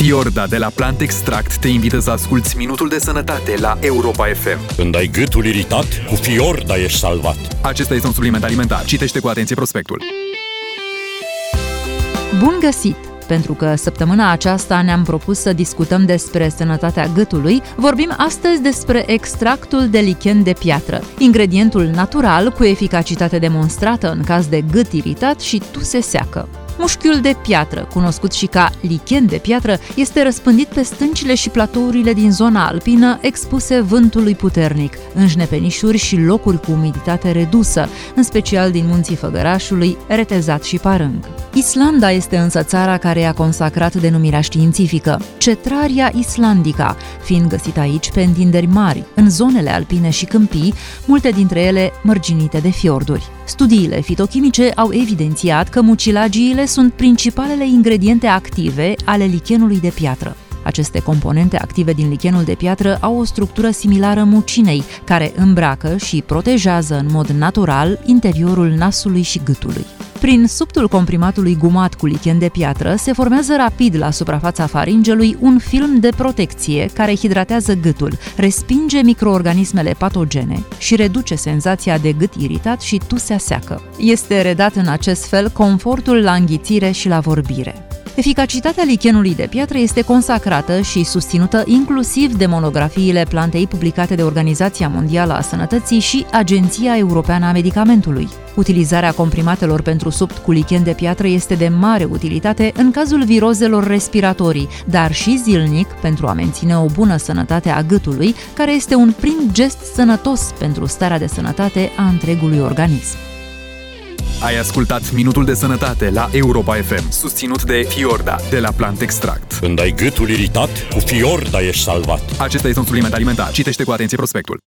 Fiorda de la Plant Extract te invită să asculți Minutul de Sănătate la Europa FM. Când ai gâtul iritat, cu Fiorda ești salvat. Acesta este un supliment alimentar. Citește cu atenție prospectul. Bun găsit! Pentru că săptămâna aceasta ne-am propus să discutăm despre sănătatea gâtului, vorbim astăzi despre extractul de lichen de piatră, ingredientul natural cu eficacitate demonstrată în caz de gât iritat și tuse seacă. Mușchiul de piatră, cunoscut și ca lichen de piatră, este răspândit pe stâncile și platourile din zona alpină expuse vântului puternic, în jnepenișuri și locuri cu umiditate redusă, în special din munții Făgărașului, Retezat și Parâng. Islanda este însă țara care i-a consacrat denumirea științifică, Cetraria islandica, fiind găsită aici pe întinderi mari, în zonele alpine și câmpii, multe dintre ele mărginite de fiorduri. Studiile fitochimice au evidențiat că mucilagiile sunt principalele ingrediente active ale lichenului de piatră. Aceste componente active din lichenul de piatră au o structură similară mucinei, care îmbracă și protejează în mod natural interiorul nasului și gâtului. Prin subtul comprimatului gumat cu lichen de piatră se formează rapid la suprafața faringelui un film de protecție care hidratează gâtul, respinge microorganismele patogene și reduce senzația de gât iritat și tusea seacă. Este redat în acest fel confortul la înghițire și la vorbire. Eficacitatea lichenului de piatră este consacrată și susținută inclusiv de monografiile plantei publicate de Organizația Mondială a Sănătății și Agenția Europeană a Medicamentului. Utilizarea comprimatelor pentru subt cu lichen de piatră este de mare utilitate în cazul virozelor respiratorii, dar și zilnic pentru a menține o bună sănătate a gâtului, care este un prim gest sănătos pentru starea de sănătate a întregului organism. Ai ascultat Minutul de Sănătate la Europa FM, susținut de Fiorda de la Plant Extract. Când ai gâtul iritat, cu Fiorda ești salvat. Acesta este un supliment alimentar. Citește cu atenție prospectul.